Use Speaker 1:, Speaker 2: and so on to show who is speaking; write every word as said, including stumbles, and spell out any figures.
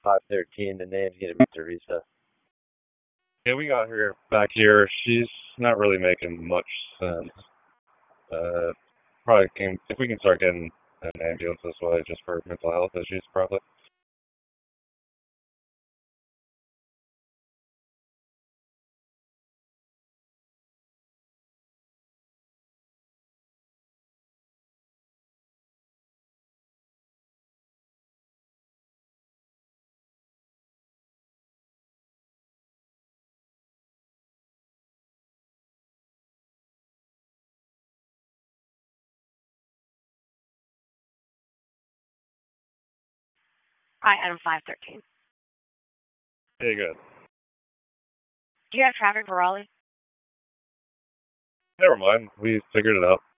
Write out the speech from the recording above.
Speaker 1: five thirteen. The name's gonna be Teresa.
Speaker 2: Yeah, we got her back here. She's not really making much sense. Uh, probably can if we can start getting an ambulance this way just for mental health issues, probably.
Speaker 3: Hi, Adam five thirteen.
Speaker 2: Hey, good.
Speaker 3: Do you have traffic for Raleigh?
Speaker 2: Never mind. We figured it out.